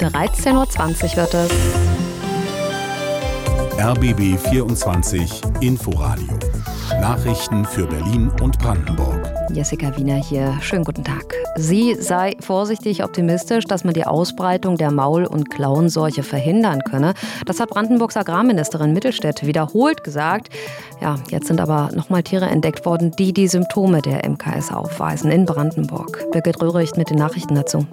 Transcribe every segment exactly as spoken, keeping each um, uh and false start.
dreizehn Uhr zwanzig wird es. R B B vierundzwanzig Inforadio. Nachrichten für Berlin und Brandenburg. Jessica Wiener hier. Schönen guten Tag. Sie sei vorsichtig optimistisch, dass man die Ausbreitung der Maul- und Klauenseuche verhindern könne. Das hat Brandenburgs Agrarministerin Mittelstädt wiederholt gesagt. Ja, jetzt sind aber nochmal Tiere entdeckt worden, die die Symptome der M K S aufweisen in Brandenburg. Birgit Röhricht mit den Nachrichten dazu.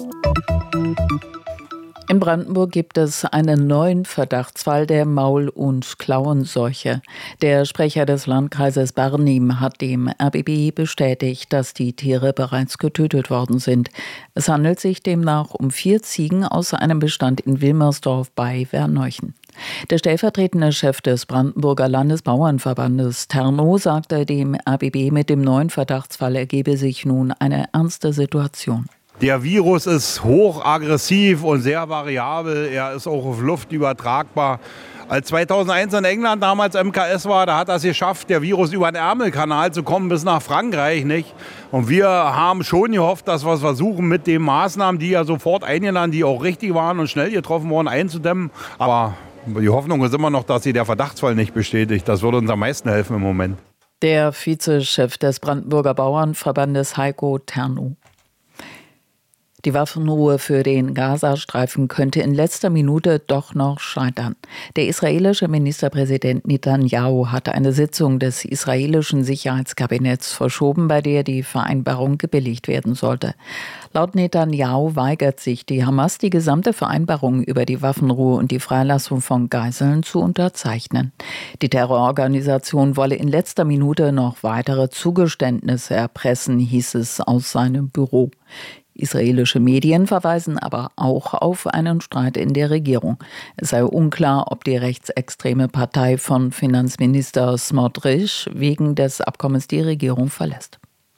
In Brandenburg gibt es einen neuen Verdachtsfall der Maul- und Klauenseuche. Der Sprecher des Landkreises Barnim hat dem R B B bestätigt, dass die Tiere bereits getötet worden sind. Es handelt sich demnach um vier Ziegen aus einem Bestand in Wilmersdorf bei Werneuchen. Der stellvertretende Chef des Brandenburger Landesbauernverbandes Terno sagte dem R B B, mit dem neuen Verdachtsfall ergebe sich nun eine ernste Situation. Der Virus ist hochaggressiv und sehr variabel. Er ist auch auf Luft übertragbar. Als zweitausendeins in England damals M K S war, da hat er es geschafft, der Virus über den Ärmelkanal zu kommen bis nach Frankreich, nicht? Und wir haben schon gehofft, dass wir es versuchen, mit den Maßnahmen, die ja sofort eingelandet, die auch richtig waren und schnell getroffen wurden, einzudämmen. Aber die Hoffnung ist immer noch, dass sich der Verdachtsfall nicht bestätigt. Das würde uns am meisten helfen im Moment. Der Vizechef des Brandenburger Bauernverbandes Heiko Terno. Die Waffenruhe für den Gazastreifen könnte in letzter Minute doch noch scheitern. Der israelische Ministerpräsident Netanyahu hatte eine Sitzung des israelischen Sicherheitskabinetts verschoben, bei der die Vereinbarung gebilligt werden sollte. Laut Netanyahu weigert sich die Hamas, die gesamte Vereinbarung über die Waffenruhe und die Freilassung von Geiseln zu unterzeichnen. Die Terrororganisation wolle in letzter Minute noch weitere Zugeständnisse erpressen, hieß es aus seinem Büro. Israelische Medien verweisen aber auch auf einen Streit in der Regierung. Es sei unklar, ob die rechtsextreme Partei von Finanzminister Smotrich wegen des Abkommens die Regierung verlässt.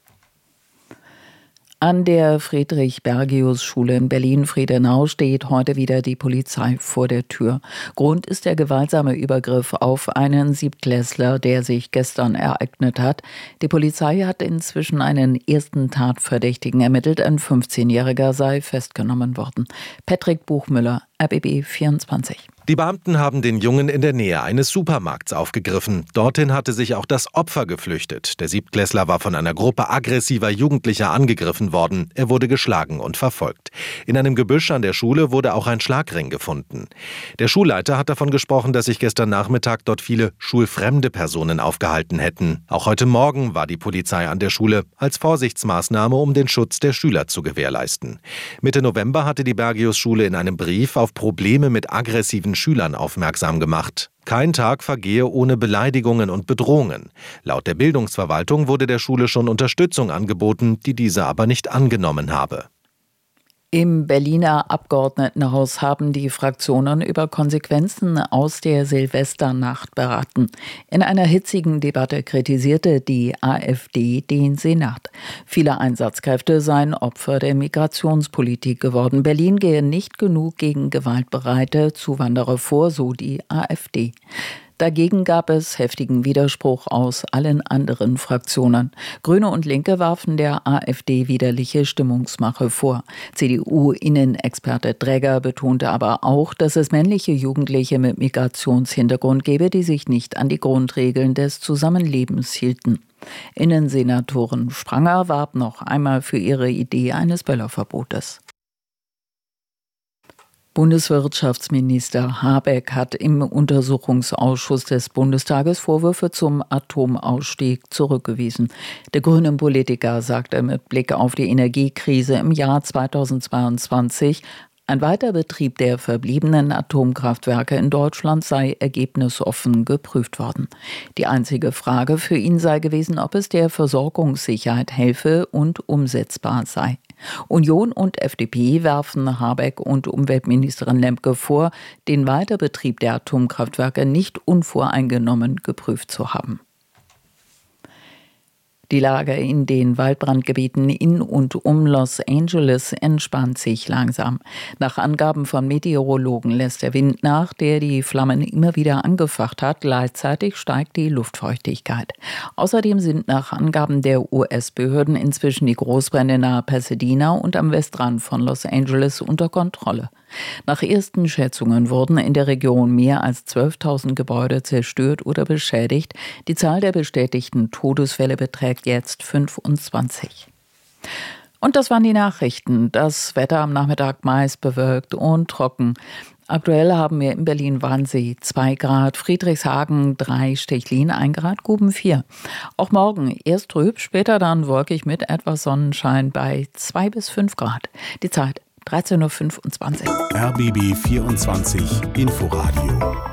An der Friedrich-Bergius-Schule in Berlin-Friedenau steht heute wieder die Polizei vor der Tür. Grund ist der gewaltsame Übergriff auf einen Siebtklässler, der sich gestern ereignet hat. Die Polizei hat inzwischen einen ersten Tatverdächtigen ermittelt. Ein fünfzehnjähriger sei festgenommen worden. Patrick Buchmüller, R B B vierundzwanzig. Die Beamten haben den Jungen in der Nähe eines Supermarkts aufgegriffen. Dorthin hatte sich auch das Opfer geflüchtet. Der Siebtklässler war von einer Gruppe aggressiver Jugendlicher angegriffen worden. Er wurde geschlagen und verfolgt. In einem Gebüsch an der Schule wurde auch ein Schlagring gefunden. Der Schulleiter hat davon gesprochen, dass sich gestern Nachmittag dort viele schulfremde Personen aufgehalten hätten. Auch heute Morgen war die Polizei an der Schule als Vorsichtsmaßnahme, um den Schutz der Schüler zu gewährleisten. Mitte November hatte die Bergius-Schule in einem Brief auf Probleme mit aggressiven Schülern aufmerksam gemacht. Kein Tag vergehe ohne Beleidigungen und Bedrohungen. Laut der Bildungsverwaltung wurde der Schule schon Unterstützung angeboten, die diese aber nicht angenommen habe. Im Berliner Abgeordnetenhaus haben die Fraktionen über Konsequenzen aus der Silvesternacht beraten. In einer hitzigen Debatte kritisierte die AfD den Senat. Viele Einsatzkräfte seien Opfer der Migrationspolitik geworden. Berlin gehe nicht genug gegen gewaltbereite Zuwanderer vor, so die AfD. Dagegen gab es heftigen Widerspruch aus allen anderen Fraktionen. Grüne und Linke warfen der AfD widerliche Stimmungsmache vor. C D U-Innenexperte Dregger betonte aber auch, dass es männliche Jugendliche mit Migrationshintergrund gebe, die sich nicht an die Grundregeln des Zusammenlebens hielten. Innensenatorin Spranger warb noch einmal für ihre Idee eines Böllerverbotes. Bundeswirtschaftsminister Habeck hat im Untersuchungsausschuss des Bundestages Vorwürfe zum Atomausstieg zurückgewiesen. Der grüne Politiker sagte mit Blick auf die Energiekrise im Jahr zweitausendzweiundzwanzig, ein Weiterbetrieb der verbliebenen Atomkraftwerke in Deutschland sei ergebnisoffen geprüft worden. Die einzige Frage für ihn sei gewesen, ob es der Versorgungssicherheit helfe und umsetzbar sei. Union und F D P werfen Habeck und Umweltministerin Lemke vor, den Weiterbetrieb der Atomkraftwerke nicht unvoreingenommen geprüft zu haben. Die Lage in den Waldbrandgebieten in und um Los Angeles entspannt sich langsam. Nach Angaben von Meteorologen lässt der Wind nach, der die Flammen immer wieder angefacht hat. Gleichzeitig steigt die Luftfeuchtigkeit. Außerdem sind nach Angaben der U S-Behörden inzwischen die Großbrände nahe Pasadena und am Westrand von Los Angeles unter Kontrolle. Nach ersten Schätzungen wurden in der Region mehr als zwölftausend Gebäude zerstört oder beschädigt. Die Zahl der bestätigten Todesfälle beträgt jetzt fünfundzwanzig. Und das waren die Nachrichten. Das Wetter am Nachmittag meist bewölkt und trocken. Aktuell haben wir in Berlin-Wannsee zwei Grad, Friedrichshagen drei, Stechlin ein Grad, Guben vier. Auch morgen erst trüb, später dann wolkig mit etwas Sonnenschein bei zwei bis fünf Grad. Die Zeit dreizehn Uhr fünfundzwanzig. R B B vierundzwanzig Inforadio